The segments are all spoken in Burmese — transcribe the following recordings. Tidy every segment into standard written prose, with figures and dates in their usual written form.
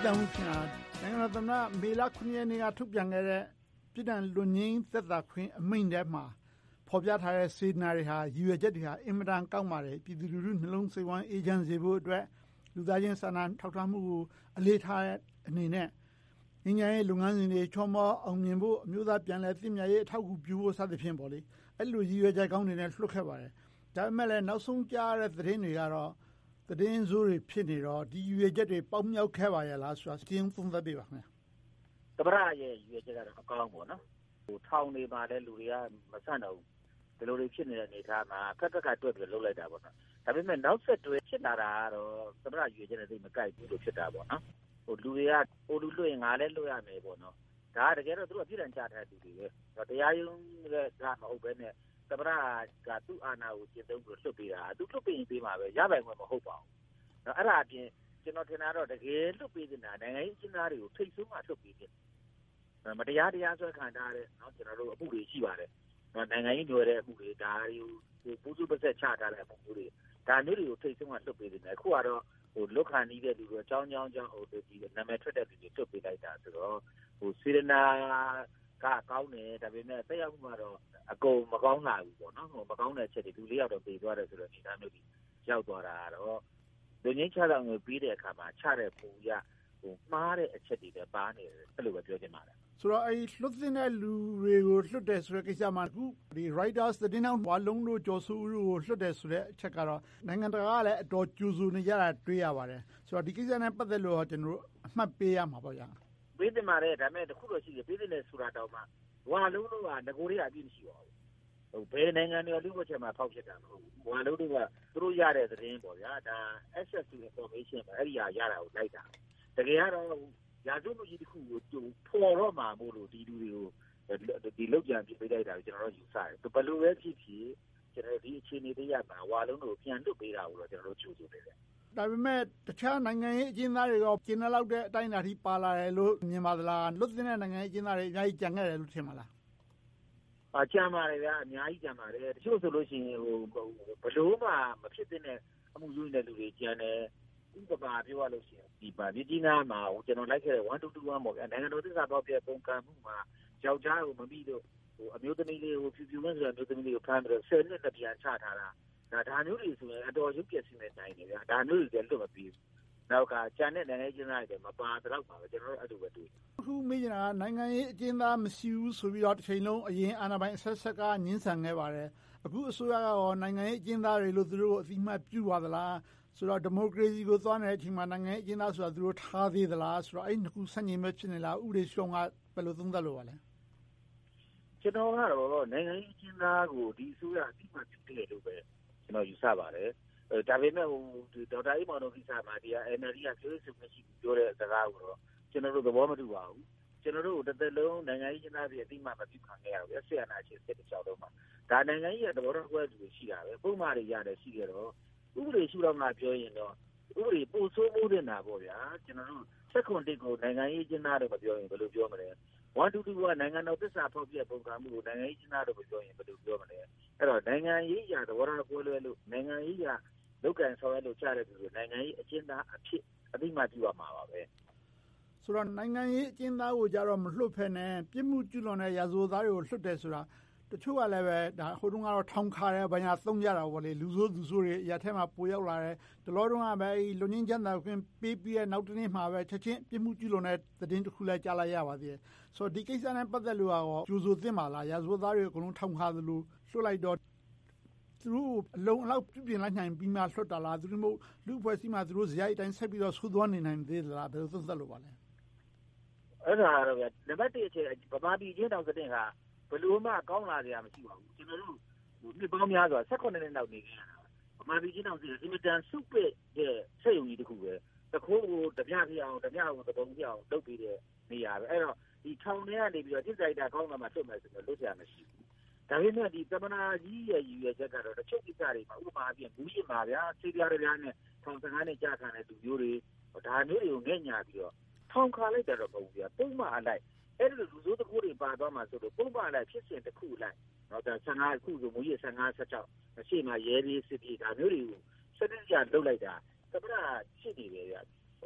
တန်မှုဖြစ်တာနိုင်ငံတော်သမ္မတမေလ ရက်နေ့ကထုတ်ပြန်ခဲ့တဲ့ပြည်ထောင်လွတ်ငြိမ်းသက်သာခွင့်အမိန့်ထဲမှာဖော်ပြထားတဲ့စေတနာတွေဟာရည်ရွယ်ချက်တွေဟာအင်မတန်ကောင်းပါတယ်ပြည်သူလူထုနှလုံးစိတ်ဝမ်းအေးချမ်းစေဖို့အတွက်လူသားချင်းစာနာထောက်ထားမှုကိုအလေးထားတဲ့အနေနဲ့ငြိမ်းချမ်းရေးလုပ်ငန်းစဉ်တွေချောမောအောင်မြင်ဖို့အမျိုးသားပြန်လည်သင့်မြတ်ရေးအထောက်အကူပြုဖို့စသဖြင့်ပေါ့လေအဲ့လိုရည်ရွယ်ချက်ကောင်းတွေနဲ့လွှတ်ခဲ့ပါတယ်ဒါပေမဲ့လည်းနောက်ဆုံးကြားရတဲ့သတင်းတွေကတော့သတင်းဆိုးတွေဖြစ်နေတော့ဒီရည်ရွယ်ချက်တွေပေါက်မြောက်ခဲ့ပါရဲ့လားဆိုတာစဉ်းသုံးသပ်ပေးပါခင်ဗျာသမ္မတရဲ့ရည်ရွယ်ချက်ကတော့အကောင်းပေါ့နော်ထောင်နေမှာလည်းလူတွေကမဆန့်တော့ဘူးဒီလိုတွေဖြစ်နေတဲ့အနေအထားမှာခက်ခက်တွက်ပြီးလှုပ်လိုက်တာပေါ့နော်ဒါပေမဲ့နောက်ဆက်တွဲဖြစ်လာတာကတော့သမ္မတရည်ရွယ်ချက်နဲ့သိမကိုက်ဘူးလို့ဖြစ်တာပေါ့နော်လူတွေကလူလွှတ်ရင်ငါလည်းလွှတ်ရမယ်ပေါ့နော်ဒါတကယ်တော့သူကပြည်ထောင်ချထားတဲ့လူတွေပဲတရားရုံးကမဟုတ်ဘဲနဲ့သမ္မတကသူ့အာဏာကိုကျင့်သုံးပြီးလွှတ်ပေးတာသူလွှတ်ပေးရင်ပေးမှာပဲရပိုင်ခွင့်မဟုတ်ပါဘူးအဲ့ဒါအပြင်ကျွန်တော်ထင်တာတော့တကယ်လွတ်ပေးနေတာနိုင်ငံရေးအကျဉ်းသားတွေကိုထိတ်ဆုံးမှလွတ်ပေးတယ်မတရားစွဲခံထားတဲ့เนาะကျွန်တော်တို့အမှုတွေရှိပါတယ်နိုင်ငံရေးတွေတဲ့အမှုတွေဒါတွေကိုပူးစုပဆက်ချထားတဲ့အမှုတွေဒါမျိုးတွေကိုထိတ်ဆုံးမှလွတ်ပေးတယ်အခုကတော့လွတ်ခံနေတဲ့လူတွေအကြောင်းဒီနာမည်ထွက်တဲ့လူတွေလွတ်ပေးလိုက်တာဆိုတော့စေရနာကကောင်းတယ်ဒါပေမဲ့တက်ရောက်မှုကတော့အကုန်မကောင်းလာဘူးပေါ့နော်မကောင်းတဲ့အချက်တွေလူလေးယောက်တော့ပြေးသွားတယ်ဆိုတော့ဒီသားမျိုးကြီးရောက်သွားတာကတော့လူငင်းချတာငွေပြီးတဲ့အခါမှာချတဲ့ပူရမှားတဲ့အချက်တွေပဲပါနေတယ်အဲ့လိုပဲပြောချင်ပါတယ်ဆိုတော့အဲ့လွတ်တဲ့လူတွေကိုလွတ်တယ်ဆိုတဲ့ကိစ္စမှာအခုဒီ Reuters သတင်းတောင်ဝါလုံးတို့ကျော်စုတို့ကိုလွတ်တယ်ဆိုတဲ့အချက်ကတော့နိုင်ငံတကာကလည်းအတော်ကြိုးစိုးနေကြတာတွေ့ရပါတယ်ဆိုတော့ဒီကိစ္စနဲ့ပတ်သက်လို့ကျွန်တော်တို့အမှတ်ပေးရမှာပေါ့ဗျာပေးတယ်မှာလည်းဒါပေမဲ့တခုတော့ရှိတယ်ပေးတယ်ဆိုတာတောင်မှဝါလုံးတို့ကငကိုတွေကအပြည့်မရှိပါဘူးဘယ်နိုင်ငံတွေလူ့ဘက်ချက်မှာဖောက်ဖြစ်တာမဟုတ်ဘူးဝါလုံးတို့ကသူတို့ရတဲ့သတင်းပေါ့ဗျာဒါ access to information ပဲအဲ့ဒီဟာရတာကိုလိုက်တာတကယ်ကတော့ရာဇဝတ်မှုကြီးတစ်ခုကိုပေါ်တော့မှာမို့လို့ဒီလူတွေကိုဒီလောက်ကြံပြပေးလိုက်တာကိုကျွန်တော်တို့ယူဆတယ်ဘယ်လိုပဲဖြစ်ဖြစ်ကျွန်တော်ဒီအခြေအနေတွေရမှာဝါလုံးတို့ပြန်လွတ်ပေးတာကိုတော့ကျွန်တော်တို့ကြိုးဆိုနေတယ်ဒါပေမဲ့တခြားနိုင်ငံရေးအကျဉ်းသားတွေကကျင်းလောက်တဲ့အတိုင်းအတာထိပါလာတယ်လို့မြင်ပါသလားလွတ်တဲ့နိုင်ငံရေးအကျဉ်းသားတွေအများကြီးကြံခဲ့တယ်လို့ထင်ပါလားကြံပါတယ်ဗျာအများကြီးကြံပါတယ်တချို့ဆိုလို့ရှိရင်ဘလို့မှမဖြစ်တဲ့အမှုယူနေတဲ့လူတွေကြံတယ်ဥပမာပြောရလို့ရှိရင်ဒီပါမြကြီးနားမှာကျွန်တော်လိုက်ခဲ့တဲ့1221ပေါ့ဗျာနိုင်ငံတော်သစ္စာဖောက်ပြပုံကံမှုမှာယောက်ျားကိုမပြီးတော့အမျိုးသမီးလေးကိုဖြူဖြူနဲ့ဆိုအမျိုးသမီးလေးကိုဖမ်းပြီးတော့10နှစ်တပြန်ချထားတာဒါမျိုးတွေဆိုရင်အတော်ရုပ်ပြည့်စင်တဲ့တိုင်းတွေဗျာဒါမျိုးတွေလည်းလွတ်မပြီးဘူးနောက်ကကြံတဲ့နိုင်ငံရေးကျင်းသားတွေမပါတော့ပါပဲကျွန်တော်တို့အဲ့လိုပဲတွေ့အခုမေးချင်တာကနိုင်ငံရေးအကျဉ်းသားမရှိဘူးဆိုပြီးတော့တစ်ချိန်လုံးအရင်အာဏာပိုင်အဆက်ဆက်ကညှင်းဆန်ခဲ့ပါတယ်အခုအစိုးရကရောနိုင်ငံရေးအကျဉ်းသားတွေလို့သူတို့အသိမှတ်ပြုပါသလားဆိုတော့ဒီမိုကရေစီကိုသွားနေတဲ့အချိန်မှာနိုင်ငံရေးအကျဉ်းသားဆိုတာသူတို့ထားသေးသလားဆိုတော့အဲ့နှစ်ခုဆန့်ကျင်ဘက်ဖြစ်နေလားဥပဒေရှုံးကဘယ်လိုသုံးသပ်လို့ပါလဲကျွန်တော်ကတော့နိုင်ငံရေးအကျဉ်းသားကိုဒီအစိုးရအသိမှတ်ပြုတယ်လို့ပဲကျွန်တော်ယူဆပါတယ်ဒါပေမဲ့ဒေါက်တာအေးမောင်တို့ကိစ္စမှာဒီ NLD ကပြောဆိုမရှိဘူးပြောတဲ့စကားကိုတော့ကျွန်တော်တို့သဘောမတူပါဘူးကျွန်တော်တို့တစ်သက်လုံးနိုင်ငံရေးကျင်းသားတွေအသိမှမပြုခံခဲ့ရတော့ဆက်ရနာချင်းစစ်တကြောက်တော့မှာဒါနိုင်ငံရေးရဲ့သဘောတော်ကွဲသူရှိတာပဲပုံမှန်တွေရတယ်ရှိကြတော့ဥပဒေရှုတော့မှပြောရင်တော့ဥပဒေပို့ဆိုးမှုနေတာပေါ့ဗျာကျွန်တော်တို့7-1ကိုနိုင်ငံရေးကျင်းသားတွေမပြောရင်ဘယ်လိုပြောမလဲ122ကနိုင်ငံတော်သစ္စာဖောက်ပြပုံကမှုကိုနိုင်ငံရေးကျင်းသားတွေမပြောရင်ဘယ်လိုပြောမလဲအဲ့တော့နိုင်ငံရေးရာသဘောတော်ကွဲလွဲလို့နိုင်ငံရေးရာလောက်ကန်ဆောင်ရလို့ကြားတဲ့သူတွေနိုင်ငံရေးအကျဉ်းသားအဖြစ်အသိမှတ်ပြုရမှာပါပဲဆိုတော့နိုင်ငံရေးအကျဉ်းသားကိုကြတော့မလွတ်ဖဲနဲ့ပြစ်မှုကျူးလွန်တဲ့ရာဇဝတ်သားတွေကိုလွတ်တယ်ဆိုတာတချို့ကလည်းပဲဒါဟိုတုန်းကတော့ထောင်ခါတယ်ဘာညာသုံးကြတာပေါ့လေလူဆိုးသူဆိုးတွေအရာထဲမှာပိုရောက်လာတယ်တလောတုန်းကပဲလူငင်းချမ်းသာခွင့်ပေးပြီးတဲ့နောက်တစ်နေ့မှာပဲချက်ချင်းပြစ်မှုကျူးလွန်တဲ့သတင်းတစ်ခုလည်းကြားလိုက်ရပါသေးတယ်ဆိုတော့ဒီကိစ္စနဲ့ပတ်သက်လို့ရောကြိုးဆိုသင့်ပါလားရာဇဝတ်သားတွေအကုန်လုံးထောင်ခါသလိုလွတ်လိုက်တော့သူတို့အလုံးအလောက်ပြုပြင်လိုက်နိုင်ပြီးမှလွတ်တာလားသူတို့မို့လူဖွဲ့စည်းမှသူတို့ဇယိုက်တိုင်းဆက်ပြီးတော့ဆူသွားနေနိုင်သေးသလားဘယ်လိုသုံးသပ်လို့ပါလဲအဲ့ဒါတော့နံပါတ်1အချက်ဗမာပြည်ချင်းတောင်တဲ့ကဘယ်လိုမှကောင်းလာကြရမရှိပါဘူးကျွန်တော်တို့နှစ်ပေါင်းများစွာ18နှစ်နောက်နေကြရတာဗမာပြည်ချင်းတောင်စီအင်မတန်စုပစ်တဲ့ဆက်ယုံကြီးတစ်ခုပဲတခိုးကိုတပြပြအောင်တပြကိုသဘုံပြအောင်လုပ်ပြီးတဲ့နေရာပဲအဲ့တော့ဒီထောင်ထဲကနေပြီးတော့တစ်စိုက်တာကောင်းတာမှလွတ်မယ်ဆိုတော့လွတ်ကြမရှိဘူးဒါပေမဲ့ဒီသမနာကြီးရဲ့ရည်ရွယ်ချက်ကတော့တချို့ကိစ္စတွေမှာဥပမာအပြင်ဘူးရှင်ပါဗျာစေပြားတွေနဲ့ထောင်15နှစ်ကြာခံတဲ့သူမျိုးတွေဒါမျိုးတွေကိုငဲ့ညာပြီးတော့ထောင်ခါလိုက်တယ်တော့မဟုတ်ဘူးဗျာပုံမှန်အလိုက်အဲ့ဒီလူစိုးတကူတွေပါသွားမှဆိုတော့ပုံမှန်အလိုက်ဖြစ်စဉ်တစ်ခုလိုက်တော့ဒါ15ခုဆိုမူကြီး15 16အရှိမရဲပြီးစစ်ပြေးဒါမျိုးတွေကိုစနစ်ကြလုပ်လိုက်တာသမနာရှိနေတယ်ဗျာ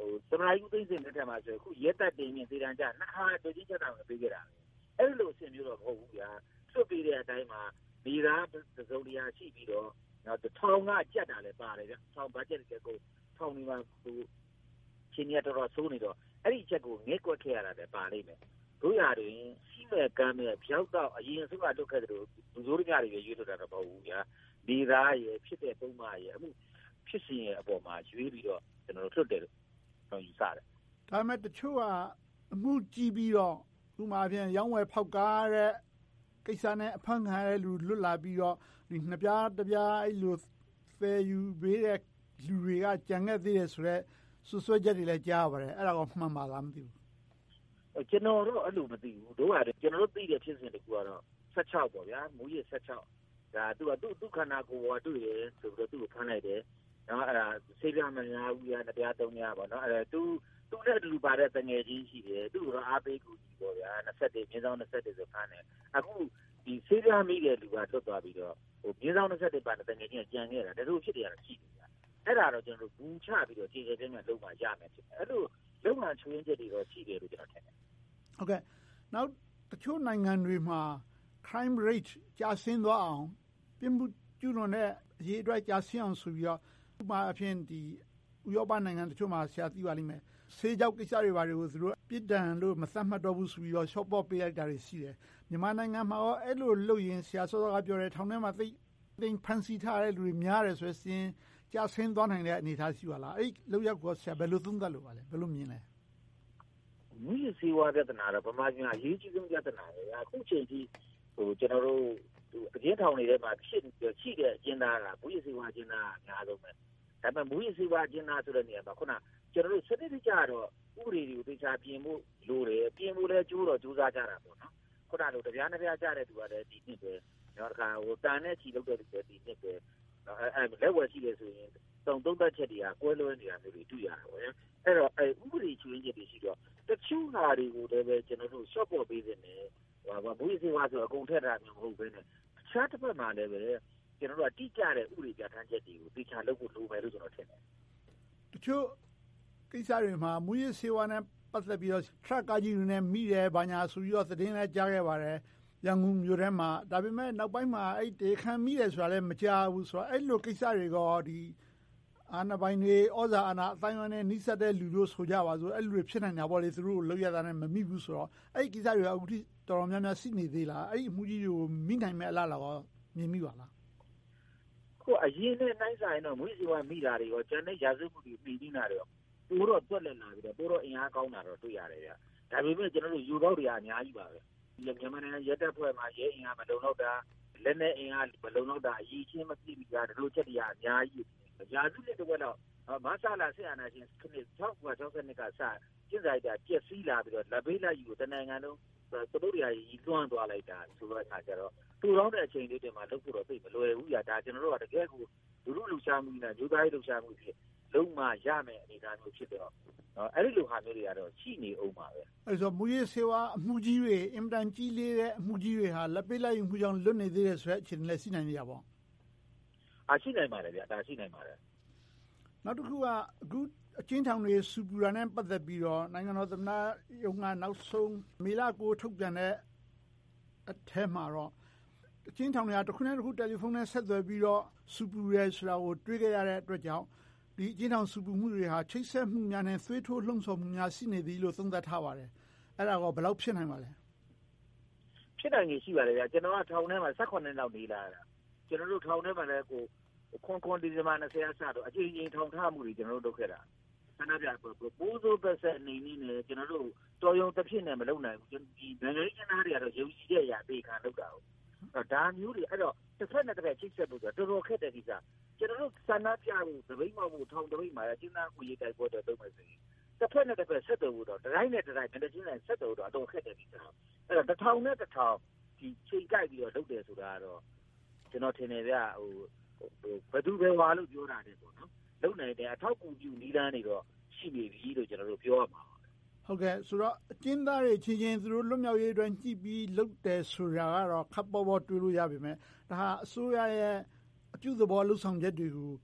သမ္မတကြီးဦးသိန်းစိန်လက်ထက်မှာဆိုအခုရဲတပ်တင်ရင်သေတံကြနှစ်ခါတွေ့ချင်းချက်တာပေးခဲ့တာအဲ့လိုအဆင်မျိုးတော့မဟုတ်ဘူးဗျာလွတ်ပြီးတဲ့အတိုင်းမှာနေသားသစုံတရားရှိပြီးတော့ထောင်ကကြက်တာလည်းပါတယ်ဗျထောင်ဘတ်ဂျက်တွေကိုထောင်နေမှာချင်းရတော့ဆိုးနေတော့အဲ့ဒီချက်ကိုငဲ့ကွက်ခဲ့ရတာလည်းပါလိမ့်မယ်တို့ရတွင်စီးမဲ့ကမ်းမဲ့ဖြောက်တော့အရင်ဆုံးကလွတ်ခဲ့တယ်လို့လူစိုးတွေကြတွေရွေးလွတ်တာတော့မဟုတ်ဘူးဗျာနေသားရဲ့ဖြစ်တဲ့ပုံမှန်ရဲ့အမှုဖြစ်စဉ်ရဲ့အပေါ်မှာရွေးပြီးတော့ကျွန်တော်တို့လွတ်တယ်လို့ယူဆတယ်ဒါပေမဲ့တချို့ကအမှုကြီးပြီးတော့ဥပမာဖြင့်ရောင်းဝယ်ဖောက်ကားတဲ့ကိစ္စနဲ့အဖမ်းခံရတဲ့လူလွတ်လာပြီးတော့ဒီနှစ်ပြားတစ်ပြားအဲ့လိုဖယ်ယူပေးတဲ့လူတွေကကြံခဲ့သေးတယ်ဆိုတော့ဆွဆွဲချက်တွေလည်းကြားပါတယ်အဲ့ဒါကမှန်ပါလားမသိဘူးကျွန်တော်တို့အဲ့လိုမသိဘူးတို့ကကျွန်တော်တို့သိတဲ့ဖြစ်စဉ်တကူကတော့16ပေါ့ဗျာမူကြီး16ဒါသူ့ခန္ဓာကိုယ်ပေါ်တွေ့တယ်ဆိုပြီးတော့သူ့ကိုဖမ်းလိုက်တယ်နော်အဲ့ဒါဆေးပြမများဘူးရနှစ်ပြား3ပြားပေါ့နော်အဲ့ဒါသူနဲ့အတူပါတဲ့တငယ်ချင်းရှိတယ်သူ့ကိုအားပေးကူကြီးပေါ့ဗျာ21မြင်းဆောင်21ဆိုဖမ်းတယ်အခုဒီဆေးပြမိတဲ့လူကလွတ်သွားပြီးတော့မြင်းဆောင်21ပါတဲ့တငယ်ချင်းကကြံခဲ့တာဒါတို့ဖြစ်တယ်ကတော့ရှိတယ်ဗျာအဲ့ဒါတော့ကျွန်တော်တို့ဘူးချပြီးတော့ခြေခြေပြင်းပြင်းလုံးမှရမယ်ဖြစ်တယ်အဲ့လိုလုံးမှချွင်းချက်တွေတော့ရှိတယ်လို့ကျွန်တော်ထင်တယ်ဟုတ်ကဲ့နောက်တချို့နိုင်ငံတွေမှာ crime rate ကျဆင်းသွားအောင်ပြစ်မှုကျူးလွန်တဲ့အရေးအတွက်ကျဆင်းအောင်ဆိုပြီးတော့ဥပမာအဖြစ်ဒီဥရောပနိုင်ငံတချို့မှာဆရာသိပါလိမ့်မယ်ဆေးကြောက်ကိစ္စတွေပါတယ်ကိုသူတို့ပြစ်ဒဏ်လို့မသတ်မှတ်တော့ဘူးဆိုပြီးတော့ short board ပေးလိုက်တာတွေရှိတယ်မြန်မာနိုင်ငံမှာရောအဲ့လိုလုပ်ရင်ဆရာစောစောကပြောတယ်ထောင်ထဲမှာသိဖန်စီထားတဲ့လူတွေများတယ်ဆိုရင်ကျဆင်းသွားနိုင်တဲ့အနေအထားရှိပါလားအဲ့လောက်ရောက်ကဆရာဘယ်လိုသုံးသပ်လို့ပါလဲဘယ်လိုမြင်လဲမူရစီဝါပြဿနာတော့ဗမာပြည်မှာအရေးကြီးဆုံးပြဿနာလေအခုချိန်ထိကျွန်တော်တို့အကျဉ်းထောင်တွေထဲမှာရှိတဲ့အကျဉ်းသားကမူရစီဝါအကျဉ်းသားအများဆုံးပဲဒါပေမဲ့မူရစီဝါအကျဉ်းသားဆိုတဲ့နေရာမှာခုနကျွန်တော်တို့စနစ်တကျတော့ဥပဒေတွေကိုသိချာပြင်ဖို့လိုတယ်ပြင်ဖို့လည်းကြိုးစားကြတာပေါ့နော်ခုနလိုတရားနှစ်ပြားကြတဲ့သူကလည်းဒီနှစ်ပဲနောက်တစ်ခါတန်နဲ့ချီလုပ်တဲ့သူလည်းဒီနှစ်ပဲလက်ဝယ်ရှိတယ်ဆိုရင်သုံးသက်ချက်တွေကကွဲလွဲနေတာမျိုးတွေတွေ့ရတာပေါ့အဲ့တော့ဥပဒေချွင်းချက်တွေရှိတော့တချို့ဟာတွေကိုလည်းပဲကျွန်တော်တို့ short ပေါ်ပေးနေတယ်မူရစီဝါဆိုအကုန်ထက်တာမျိုးမဟုတ်ဘဲနဲ့အခြားတစ်ဖက်မှာလည်းပဲကျွန်တော်တို့ကတိကျတဲ့ဥပဒေပြဋ္ဌာန်းချက်တွေကိုသိချာလုပ်ဖို့လိုမယ်လို့ကျွန်တော်ထင်တယ်တချို့ကိစ္စတွေမှာမူရစီဝါနဲ့ပတ်သက်ပြီးတော့ truck ကားကြီးတွေနဲ့မိတယ်ဘာညာဆိုပြီးတော့သတင်းလည်းကြားခဲ့ပါတယ်ရန်ကုန်မြို့ထဲမှာဒါပေမဲ့နောက်ပိုင်းမှာအဲ့တေခံမိတယ်ဆိုတာလည်းမကြားဘူးဆိုတော့အဲ့လိုကိစ္စတွေကဒီအာဏာပိုင်တွေဩဇာအာဏာအတိုင်းအဝန်းနဲ့နှိစက်တဲ့လူတို့ဆိုကြပါစို့အဲ့လိုတွေဖြစ်နိုင်တာပေါ့လေသူတို့လောက်ရတာနဲ့မမိဘူးဆိုတော့အဲ့ဒီကိစ္စတွေကအခုထိတော်တော်များများရှိနေသေးလားအဲ့ဒီအမှုကြီးတွေကိုမိနိုင်မဲ့အလားလားရောမြင်မိပါလားခုအရင်နဲ့နိုင်ဆိုင်တော့မွေးစီဝါမိတာတွေရောကျန်တဲ့ရာဇဝတ်မှုတွေမိနေတာတွေရောပိုတော့တွက်လက်လာပြီးတော့ပိုတော့အင်အားကောင်းတာတော့တွေ့ရတယ်ဗျဒါပေမဲ့ကျွန်တော်တို့ယူတော့တွေအများကြီးပါပဲမြန်မာနိုင်ငံရဲတပ်ဖွဲ့မှာရဲအင်အားမလုံလောက်တာလက်နဲ့အင်အားမလုံလောက်တာအရေးချင်းမပြည့်ပြီးတာတို့ချက်တွေအများကြီးရာဇဝတ်တွေတော့မဆလာဆရာနာရှင်ခနစ်1962ကစကျင့်စာရကျက်စီးလာပြီးတော့လက်ဘေးလက်ယူတနိုင်ငံလုံးသူတို့တွေကြီးလွှမ်းသွားလိုက်တာဆိုတော့အခါကျတော့တူတော့တဲ့အချိန်လေးတွေမှာလုပ်ဖို့တော့သိမလွယ်ဘူးဒါကျွန်တော်တို့ကတကယ်ကိုလူလူရှာမှုနဲ့ယူသားရေးလှူရှာမှုဖြစ်လုံးမရမယ်အနေအထားမျိုးဖြစ်တော့အဲ့ဒီလိုဟာမျိုးတွေကတော့ရှိနေအောင်ပါပဲအဲ့ဆိုမူရစေဝါအမှုကြီးတွေအင်တန်ကြီးလေးတဲ့အမှုကြီးတွေဟာလက်ပေးလိုက်ယူမှုကြောင့်လွတ်နေသေးတယ်ဆိုတဲ့အခြေအနေလည်းရှိနိုင်ကြပါရှိနိုင်ပါတယ်ဗျဒါရှိနိုင်ပါတယ်နောက်တစ်ခုကအခုအချင်းထောင်တွေစူပူတာနဲ့ပတ်သက်ပြီးတော့နိုင်ငံတော်သမ္မတရုံးကနောက်ဆုံးမေလ9ထုတ်ပြန်တဲ့အထက်မှာတော့အချင်းထောင်တွေကတစ်ခုနဲ့တစ်ခုတယ်လီဖုန်းနဲ့ဆက်သွယ်ပြီးတော့စူပူရဲဆိုတာကိုတွေးခဲ့ရတဲ့အတွက်ကြောင့်ဒီအချင်းထောင်စူပူမှုတွေဟာချိတ်ဆက်မှုများနဲ့သွေးထိုးလှုံ့ဆော်မှုများရှိနေသည်လို့သုံးသပ်ထားပါတယ်အဲ့ဒါကဘယ်လောက်ဖြစ်နိုင်ပါလဲဖြစ်နိုင်ကြီးရှိပါတယ်ဗျကျွန်တော်ကထောင်ထဲမှာ18နှစ်လောက်နေလာတာကျွန်တော်တို့ထောင်ထဲမှာလည်းကိုခွန်ဒီဇင်ဘာ20ရက်စတော့အချိန်ချင်းထောင်ထားမှုတွေကျွန်တော်တို့လုပ်ခဲ့တာဆန္ဒပြပိုးစိုးပတ်ဆက်အနေနဲ့ကျွန်တော်တို့တော်ရုံတစ်ဖြစ်နဲ့မလုပ်နိုင်ဘူးဒီနိုင်ငံရေးသားတွေကတော့ယုံကြည်တဲ့အရာပေးခံလုပ်တာဟုတ်ဒါမျိုးတွေအဲ့တော့တစ်ဖက်နဲ့တစ်ဖက်ချိတ်ဆက်ဖို့ဆိုတော့တော်တော်ခက်တဲ့ကိစ္စကျွန်တော်တို့ဆန္ဒပြဖို့တပိတ်မောက်ဖို့ထောင်တပိတ်မှာကျင်းသားကိုရေးတိုက်ပွဲတော့လုပ်မယ်ဆိုရင်တစ်ဖက်နဲ့တစ်ဖက်ဆက်သွယ်ဖို့တော့တိုင်းနဲ့တိုင်းနဲ့ချင်းနဲ့ဆက်သွယ်တော့အတော်ခက်တဲ့ကိစ္စအဲ့တော့တစ်ထောင်နဲ့တစ်ထောင်ဒီချိန်ကြိုက်ပြီးတော့လုပ်တယ်ဆိုတာကတော့ကျွန်တော်ထင်တယ်ဗျဘယ်သူပဲဝါလို့ပြောတာတဲ့ပေါ့နော်လုံနိုင်တဲ့အထောက်အကူပြုနီးလန်းတွေတော့ရှိနေပြီလို့ကျွန်တော်တို့ပြောရမှာပါဟုတ်ကဲ့ဆိုတော့အကျဉ်းသားတွေချင်းသူတို့လွတ်မြောက်ရေးအတွက်ညှိပြီးလုပ်တယ်ဆိုတာကတော့ခပ်ပေါ်ပေါ်တွေးလို့ရပါမယ်ဒါဟာအစိုးရရဲ့အပြုသဘောလှုပ်ဆောင်ချက်တွေကို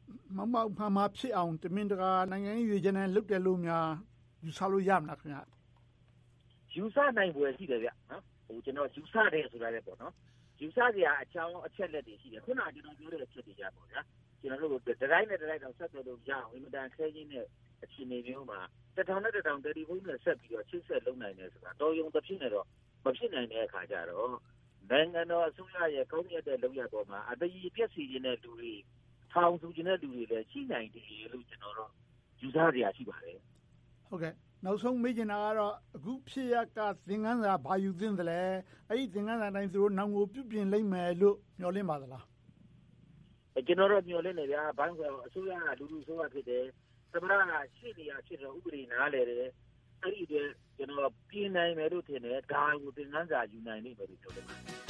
မောက်မောက်မှားမှားဖြစ်အောင်တမင်တကာနိုင်ငံရေးရွေးချယ်နဲ့လုပ်တယ်လို့များယူဆလို့ရမလားခင်ဗျာယူဆနိုင်ပွဲရှိတယ်ဗျနော်ကျွန်တော်ယူဆတယ်ဆိုတာလည်းပေါ့နော်ယူဆစရာအကြောင်းအချက်လက်တွေရှိတယ်ခုနကကျွန်တော်ပြောတဲ့အချက်တွေရပေါ့ဗျာကျွန်တော်တို့ဒတိုင်းနဲ့ဒတိုင်းတော့ဆက်သွယ်လို့ရအောင်အင်မတန်ခဲချင်းတဲ့အခြေအနေမျိုးမှာတစ်ထောင်နဲ့တယ်လီဖုန်းနဲ့ဆက်ပြီးတော့ချိတ်ဆက်လုပ်နိုင်တယ်ဆိုတာတော်ရုံတစ်ဖြစ်နေတော့မဖြစ်နိုင်တဲ့အခါကျတော့နိုင်ငံတော်အစိုးရရဲ့ကောင်းမြတ်တဲ့လုပ်ရပေါ်မှာအတည်ပြည့်စီခြင်းတဲ့လူတွေထောင်စုခြင်းတဲ့လူတွေလည်းရှိနိုင်တယ်လို့ကျွန်တော်တို့ယူဆစရာရှိပါတယ်ဟုတ်ကဲ့နောက်ဆုံးမေးချင်တာကတော့အခုဖြစ်ရကသင်ခန်းစာဘာယူသင့်တယ်လဲအဲ့ဒီသင်ခန်းစာတိုင်းသူတို့နောင်ကိုပြုပြင်လိမ့်မယ်လို့မျှော်လင့်ပါသလားကျွန်တော်တို့မျှော်လင့်နေဗျာဘိုင်းကအစိုးရကလူအစိုးရဖြစ်တယ်သမ္မတကရှိနေရဖြစ်တော့ဥပဒေနားလေတယ်အဲ့ဒီအတွက်ကျွန်တော်ပြင်နိုင်မယ်လို့ထင်တယ်ဒါကိုသင်ခန်းစာယူနိုင်လိမ့်မယ်လို့ပြောတယ်